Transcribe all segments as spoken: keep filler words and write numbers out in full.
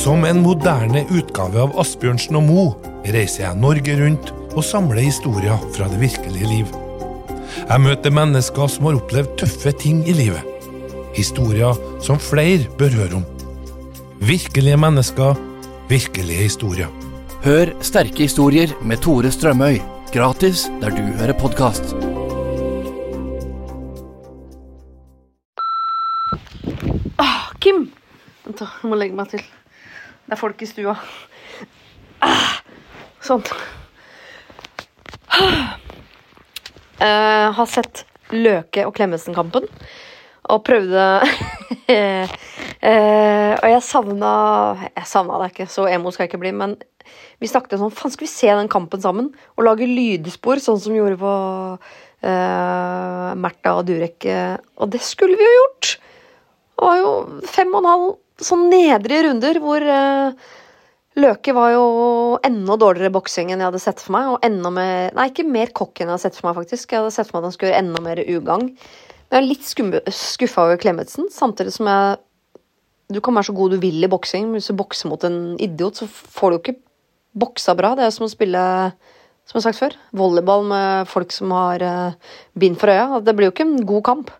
Som en moderne utgave av Asbjørnsen og Mo reiser jeg Norge rundt og samler historier fra det virkelige liv. Jeg møter mennesker som har opplevd tøffe ting i livet. Historier som flere bør høre om. Virkelige mennesker, virkelige historier. Hør sterke historier med Tore Strømøy, gratis der du hører podcast. Ah, Kim! Vent da, jeg må legge meg til. Det er folk i stua. Ah, sånn. Ah. Uh, har sett Løke og Klemetsen-kampen og prøvde uh, og jeg savna jeg savna det ikke, så emo skal jeg ikke bli, men vi snakket sånn, faen skal vi se den kampen sammen og lage lydspor sånn som vi gjorde på uh, Märtha og Durek, og det skulle vi jo gjort. Det var jo fem og en halv sånn nedre runder hvor uh, Løke var jo enda dårligere boksing enn jeg hadde sett for meg, og enda mer, nei, ikke mer kokk enn jeg hadde sett for meg faktisk. Jeg hadde sett for meg at han skulle gjøre enda mer ugagn. Men jeg er litt skumbe, skuffa over Klemetsen, samtidig som jeg, du kan være så god du vil i boksing, men hvis du bokser mot en idiot, så får du ikke boksa bra. Det er som å spille, som jeg har sagt før, volleyball med folk som har uh, bind for øya. Det blir jo ikke en god kamp.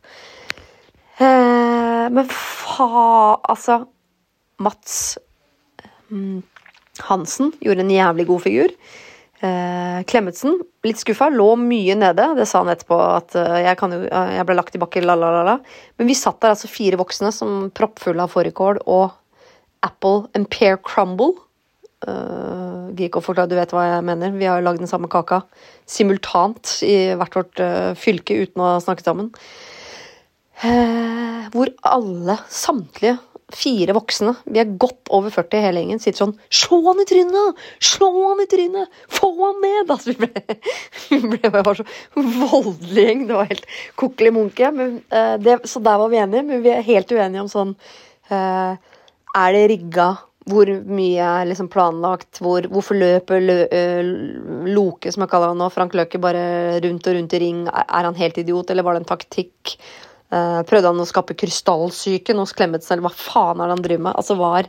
Uh, men fa, altså, Mats... Um, Hansen gjorde en jævlig god figur. Eh, Klemetsen, litt skuffa, lå mye nede. Det sa han etterpå at uh, jeg, kan jo, uh, jeg ble lagt i bakken, lalalala. Men vi satt der altså fire voksne som proppfulle av fårikål og Apple and Pear Crumble. Uh, Gikk og forklare, du vet hva jeg mener. Vi har jo lagd den samme kaka simultant i hvert vårt uh, fylke uten å snakke sammen. Eh, hvor alle, samtlige fire voksne, vi er godt over førti hele gjengen, sitter sånn, slå han i trynet, slå han i trynet, få han ned, altså vi ble, vi ble bare så voldelig gjeng, det var helt kokkelig munke, men, uh, det, så der var vi enige, men vi er helt uenige om sånn, uh, er det rigga, hvor mye er liksom planlagt, hvor, hvorfor løper lø, uh, Loke, som jeg kaller han nå, Frank Løke, bare rundt og rundt i ring, er, er han helt idiot, eller var det en taktikk? Uh, prøvde han å skape krystallsyken hos Klemetsen, eller hva faen er det han driver med? Altså var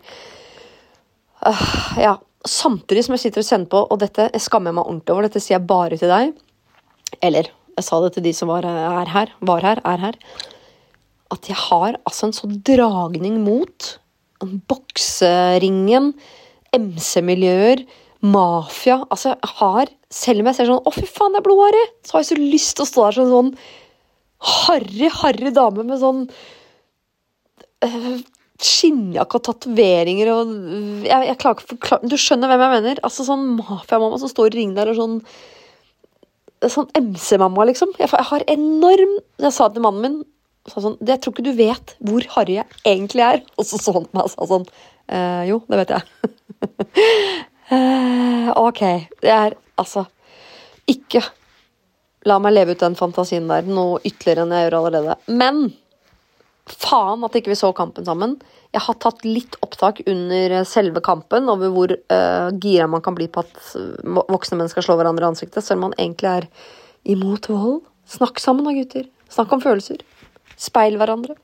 uh, ja, samtidig som jeg sitter og sender på, og dette, jeg skammer meg ordentlig over, dette sier jeg bare til deg, eller jeg sa det til de som var, er her, var her, er her, at jeg har altså en sånn dragning mot en bokseringen, M C-miljøer, mafia, altså jeg har, selv om jeg ser sånn, å fy faen, det er blodharry, så har jeg så lyst til å stå der sånn sånn harry, harry dame med sånn uh, skinnjakke og tatoveringer og jeg, jeg klarer ikke å forklare, du skjønner hvem jeg mener, altså sånn mafia-mamma som står i ring der og sånn sånn M C-mamma liksom, jeg, jeg har enorm, jeg sa til mannen min sa sånn, jeg tror ikke du vet hvor harry jeg egentlig er, og så så han på meg og sa sånn, uh, jo, det vet jeg uh, ok, det er altså ikke la meg leve ut den fantasien der, noe ytterligere enn jeg gjør allerede. Men, faen at ikke vi så kampen sammen. Jeg har tatt litt opptak under selve kampen, over hvor uh, gira man kan bli på at voksne menn skal slå hverandre i ansiktet, selv om man egentlig er imot vold. Snakk sammen da, gutter. Snakk om følelser. Speil hverandre.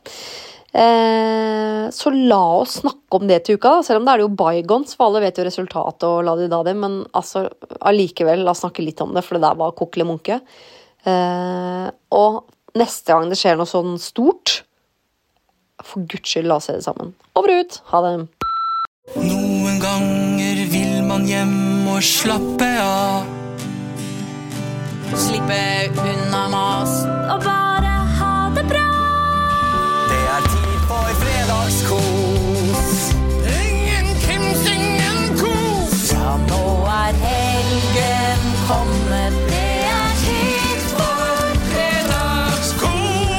Uh, så la oss snakke om det til uka, da. Selv om det er jo bygons, for alle vet jo resultatet og la de da det, men altså, allikevel, la oss snakke litt om det, for det der var kokkelig munke. Uh, og neste gang det skjer noe sånn stort, for Guds skyld, la oss se det sammen. Over ut, ha det. Noen ganger vil man hjem og slappe av, slippe unna mas og bare ha det bra. Det er tid for fredagskos. Ingen Kims, ingen kos. Ja, nå er helgen kommet. Det er tid for fredagskos.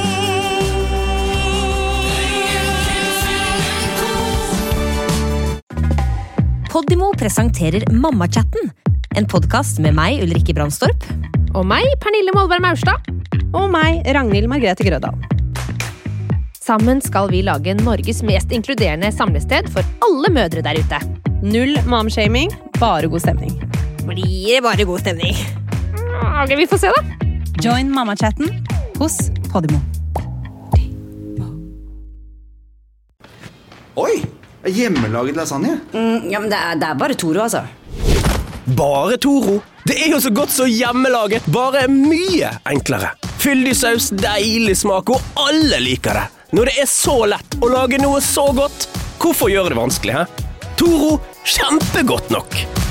Ingen Kims, ingen kos. Podimo presenterer Mamma-chatten, en podcast med meg, Ulrikke Brandstorp. Og meg, Pernille Molberg Maurstad. Og meg, Ragnhild Margrethe Grødal. Sammen skal vi lage Norges mest inkluderende samlested for alle mødre der ute. Null mom-shaming, bare god stemning. Blir bare god stemning. Ok, vi får se da. Join Mamma-chatten hos Podimo. Oi, Hjemmelaget lasagne? Mm, ja, men det er, det er bare Toro, altså. Bare Toro? Det er jo så godt så hjemmelaget, bare mye enklere. Fyldig saus, deilig smak, og alle liker det. Når det er så lett å lage noe så godt, hvorfor gjøre det vanskelig, he? Toro, kjempegodt nok.